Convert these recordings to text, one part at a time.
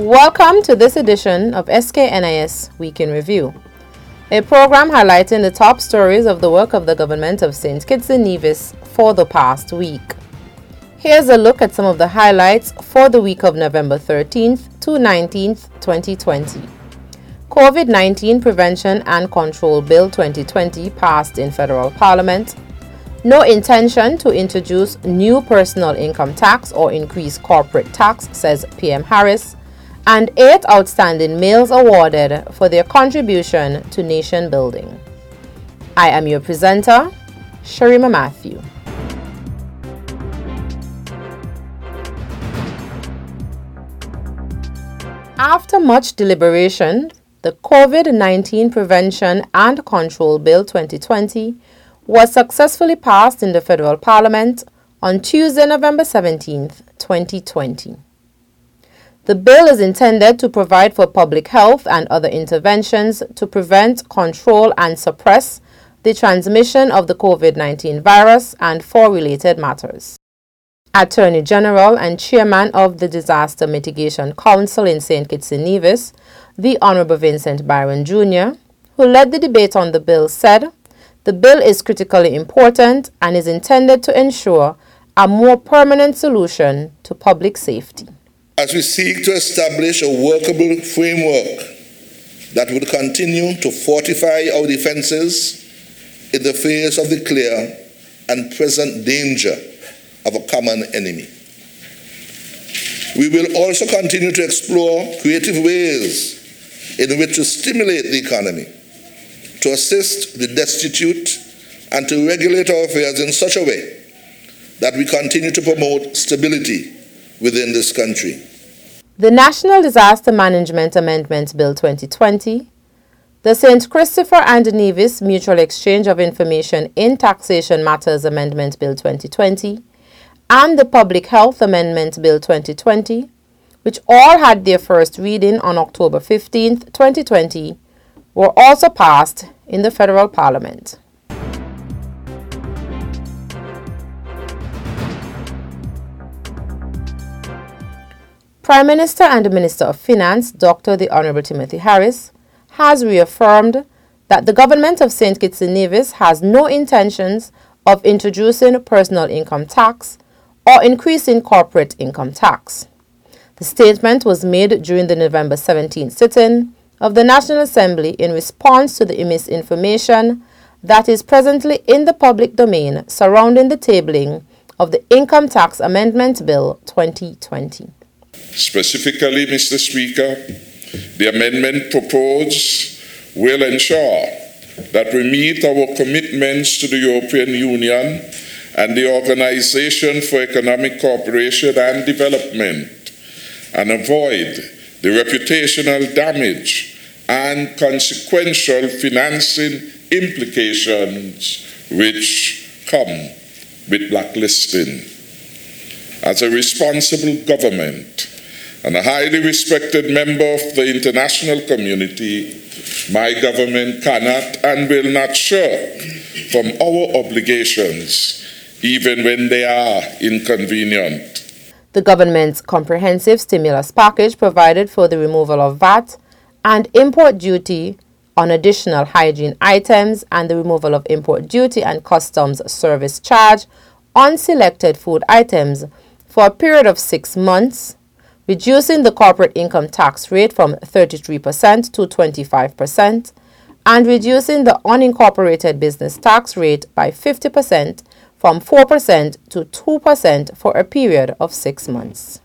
Welcome to this edition of SKNIS Week in Review, a program highlighting the top stories of the work of the government of St. Kitts and Nevis for the past week. Here's a look at some of the highlights for the week of November 13th to 19th, 2020. COVID-19 Prevention and Control Bill 2020 passed in Federal Parliament. No intention to introduce new personal income tax or increase corporate tax, says PM Harris. And 8 outstanding males awarded for their contribution to nation building. I am your presenter, Sharima Matthew. After much deliberation, the COVID-19 Prevention and Control Bill 2020 was successfully passed in the Federal Parliament on Tuesday, November 17th, 2020. The bill is intended to provide for public health and other interventions to prevent, control, and suppress the transmission of the COVID-19 virus and for related matters. Attorney General and Chairman of the Disaster Mitigation Council in St. Kitts and Nevis, the Honorable Vincent Byron Jr., who led the debate on the bill, said, "The bill is critically important and is intended to ensure a more permanent solution to public safety." As we seek to establish a workable framework that would continue to fortify our defenses in the face of the clear and present danger of a common enemy. We will also continue to explore creative ways in which to stimulate the economy, to assist the destitute, and to regulate our affairs in such a way that we continue to promote stability within this country. The National Disaster Management Amendment Bill 2020, the St. Christopher and Nevis Mutual Exchange of Information in Taxation Matters Amendment Bill 2020, and the Public Health Amendment Bill 2020, which all had their first reading on October 15th, 2020, were also passed in the Federal Parliament. Prime Minister and Minister of Finance, Dr. the Honorable Timothy Harris, has reaffirmed that the government of St. Kitts and Nevis has no intentions of introducing personal income tax or increasing corporate income tax. The statement was made during the November 17th sit-in of the National Assembly in response to the misinformation that is presently in the public domain surrounding the tabling of the Income Tax Amendment Bill 2020. Specifically, Mr. Speaker, the amendment proposed will ensure that we meet our commitments to the European Union and the Organization for Economic Cooperation and Development and avoid the reputational damage and consequential financing implications which come with blacklisting. As a responsible government and a highly respected member of the international community, my government cannot and will not shirk from our obligations, even when they are inconvenient. The government's comprehensive stimulus package provided for the removal of VAT and import duty on additional hygiene items and the removal of import duty and customs service charge on selected food items for a period of 6 months, reducing the corporate income tax rate from 33% to 25%, and reducing the unincorporated business tax rate by 50% from 4% to 2% for a period of 6 months.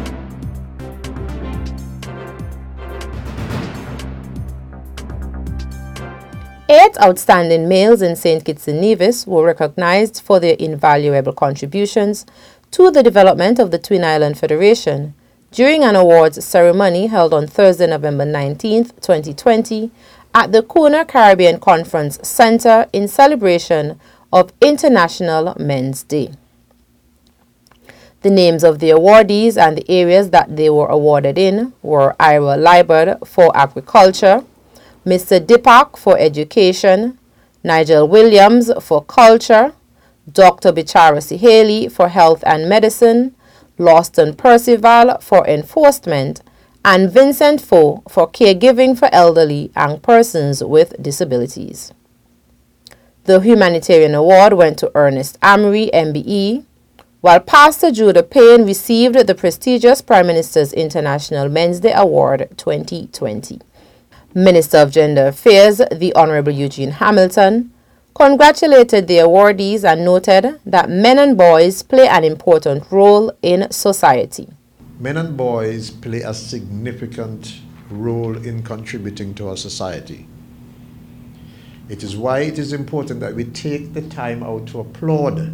Eight outstanding males in St. Kitts and Nevis were recognized for their invaluable contributions to the development of the Twin Island Federation during an awards ceremony held on Thursday, November 19th, 2020 at the Cooner Caribbean Conference Center in celebration of International Men's Day. The names of the awardees and the areas that they were awarded in were Ira Liebert for Agriculture, Mr. Dipak for Education, Nigel Williams for Culture, Dr. Bichara Siheli for Health and Medicine, Lawston Percival for Enforcement, and Vincent Foe for caregiving for elderly and persons with disabilities. The humanitarian award went to Ernest Amory, MBE, while Pastor Judah Payne received the prestigious Prime Minister's International Men's Day Award 2020. Minister of Gender Affairs, the Honorable Eugene Hamilton, congratulated the awardees and noted that men and boys play an important role in society. Men and boys play a significant role in contributing to our society. It is why it is important that we take the time out to applaud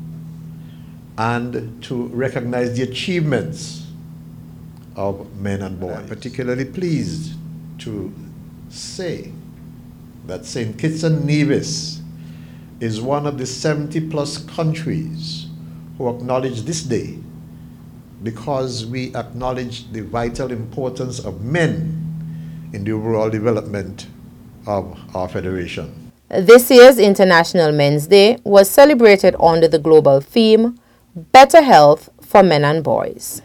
and to recognize the achievements of men and boys. I'm particularly pleased to say that St. Kitts and Nevis is one of the 70+ countries who acknowledge this day because we acknowledge the vital importance of men in the overall development of our federation. This year's International Men's Day was celebrated under the global theme, Better Health for Men and Boys.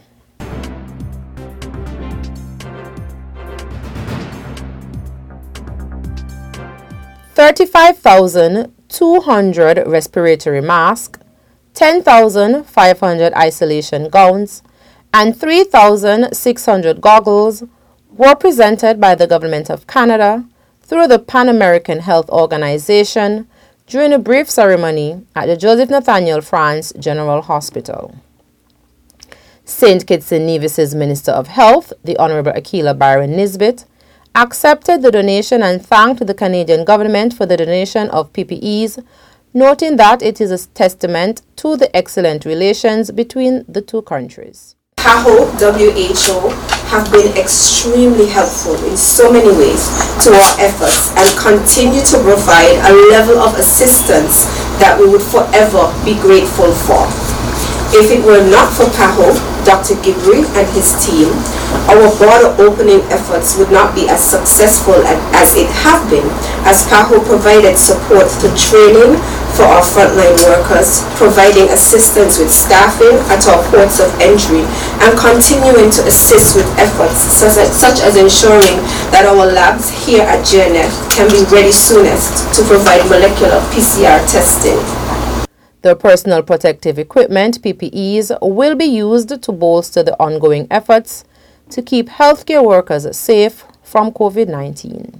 $35,200 respiratory masks, 10,500 isolation gowns, and 3,600 goggles were presented by the Government of Canada through the Pan American Health Organization during a brief ceremony at the Joseph Nathaniel France General Hospital. St. Kitts and Nevis's Minister of Health, the Honorable Akila Byron Nisbet, accepted the donation and thanked the Canadian government for the donation of PPEs, noting that it is a testament to the excellent relations between the two countries. PAHO, WHO have been extremely helpful in so many ways to our efforts and continue to provide a level of assistance that we would forever be grateful for. If it were not for PAHO, Dr. Gibri and his team, our border opening efforts would not be as successful as it have been, as PAHO provided support through training for our frontline workers, providing assistance with staffing at our ports of entry, and continuing to assist with efforts such as ensuring that our labs here at GNF can be ready soonest to provide molecular PCR testing. The personal protective equipment, PPEs, will be used to bolster the ongoing efforts to keep healthcare workers safe from COVID-19.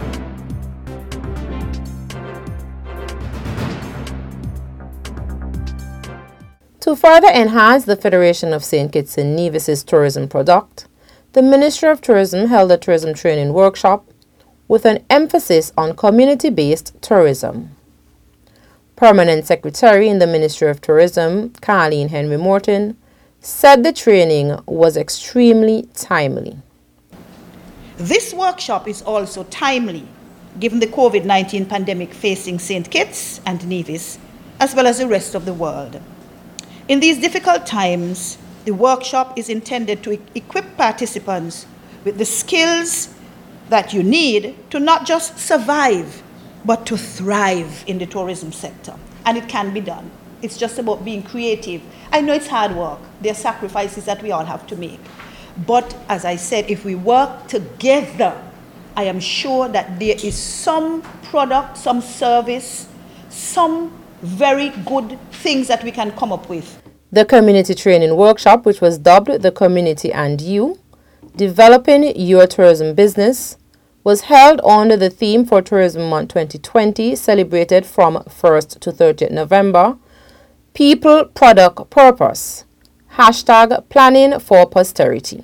To further enhance the Federation of St. Kitts and Nevis's tourism product, the Ministry of Tourism held a tourism training workshop with an emphasis on community-based tourism. Permanent Secretary in the Ministry of Tourism, Carleen Henry Morton, said the training was extremely timely. This workshop is also timely, given the COVID-19 pandemic facing St. Kitts and Nevis, as well as the rest of the world. In these difficult times, the workshop is intended to equip participants with the skills that you need to not just survive, but to thrive in the tourism sector. And it can be done. It's just about being creative. I know it's hard work. There are sacrifices that we all have to make. But as I said, if we work together, I am sure that there is some product, some service, some very good things that we can come up with. The community training workshop, which was dubbed The Community and You, Developing Your Tourism Business, was held under the theme for Tourism Month 2020, celebrated from 1st to 30th November, People, Product, Purpose, # Planning for Posterity.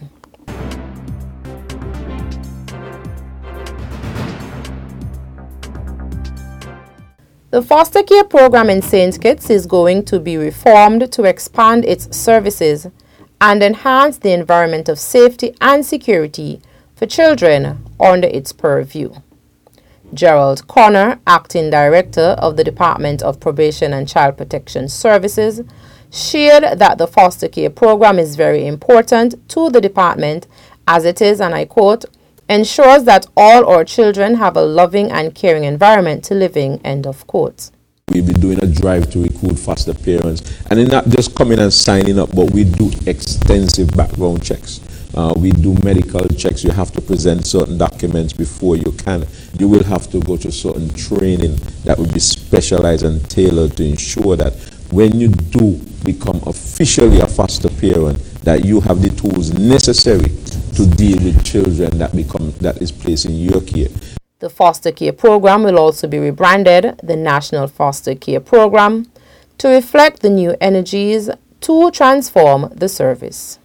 The foster care program in St. Kitts is going to be reformed to expand its services and enhance the environment of safety and security for children under its purview. Gerald Connor, Acting Director of the Department of Probation and Child Protection Services, shared that the foster care program is very important to the department as it is, and I quote, ensures that all our children have a loving and caring environment to live in, end of quote. We'll be doing a drive to recruit foster parents, and they're not just coming and signing up, but we do extensive background checks. We do medical checks. You have to present certain documents before you can. You will have to go to certain training that will be specialized and tailored to ensure that when you do become officially a foster parent, that you have the tools necessary to deal with children that is placed in your care. The foster care program will also be rebranded the National Foster Care Program to reflect the new energies to transform the service.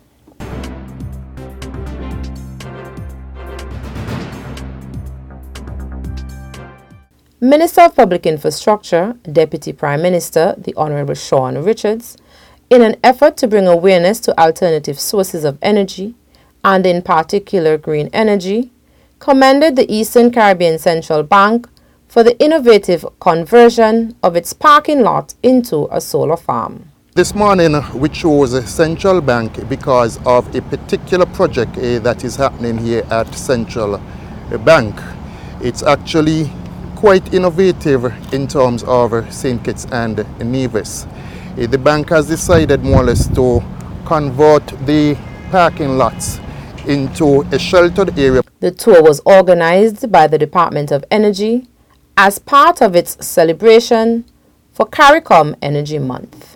Minister of Public Infrastructure, Deputy Prime Minister, the Honorable Sean Richards, in an effort to bring awareness to alternative sources of energy, and in particular green energy, commended the Eastern Caribbean Central Bank for the innovative conversion of its parking lot into a solar farm. This morning we chose Central Bank because of a particular project that is happening here at Central Bank. It's actually quite innovative in terms of St. Kitts and Nevis. The bank has decided more or less to convert the parking lots into a sheltered area. The tour was organized by the Department of Energy as part of its celebration for CARICOM Energy Month.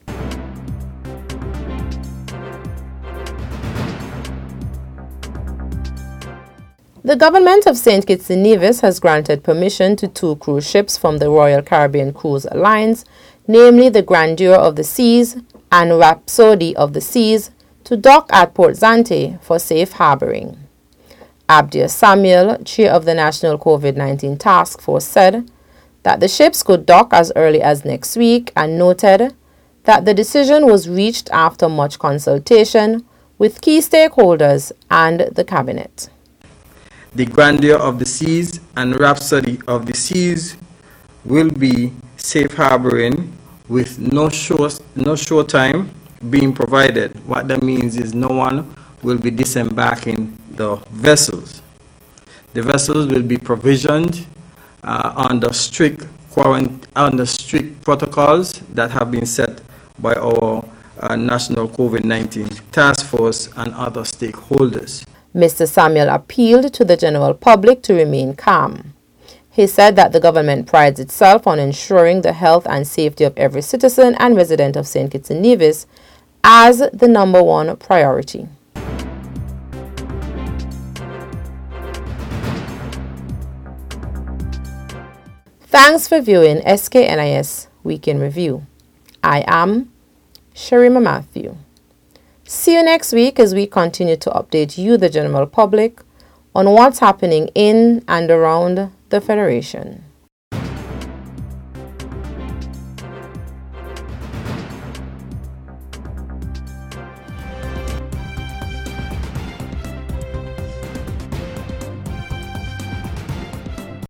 The government of St. Kitts and Nevis has granted permission to 2 cruise ships from the Royal Caribbean Cruise Alliance, namely the Grandeur of the Seas and Rhapsody of the Seas, to dock at Port Zante for safe harboring. Abdia Samuel, chair of the National COVID-19 Task Force, said that the ships could dock as early as next week and noted that the decision was reached after much consultation with key stakeholders and the cabinet. The Grandeur of the Seas and Rhapsody of the Seas will be safe harboring with no shore time being provided. What that means is no one will be disembarking the vessels. The vessels will be provisioned under strict protocols that have been set by our National COVID-19 Task Force and other stakeholders. Mr. Samuel appealed to the general public to remain calm. He said that the government prides itself on ensuring the health and safety of every citizen and resident of St. Kitts and Nevis as the #1 priority. Thanks for viewing SKNIS Week in Review. I am Sharima Matthew. See you next week as we continue to update you, the general public, on what's happening in and around the Federation.